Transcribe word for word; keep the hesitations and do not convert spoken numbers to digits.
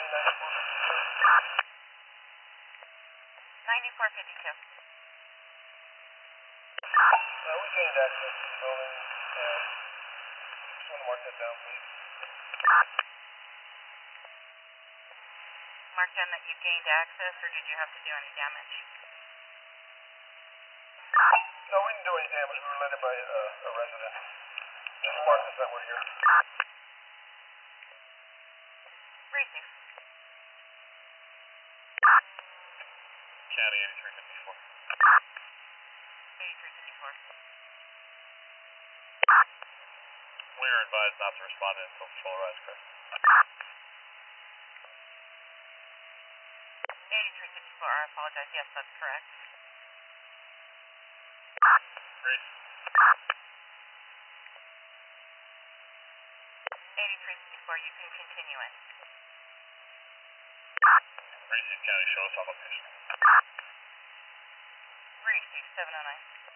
ninety-four fifty-two. Uh, we gained access to the building. Uh, just want to mark that down, please. Mark down that you gained access, or did you have to do any damage? No, we didn't do any damage. We were led in by uh, a resident. Just mark this that we're here. Receive. County eighty-three fifty-four. eighty-three fifty-four. We are advised not to respond until patrol arrives, correct? eighty-three fifty-four, I apologize. Yes, that's correct. Great. eighty-three fifty-four, you can continue in. Receive County, show us on location. Receive seven oh nine.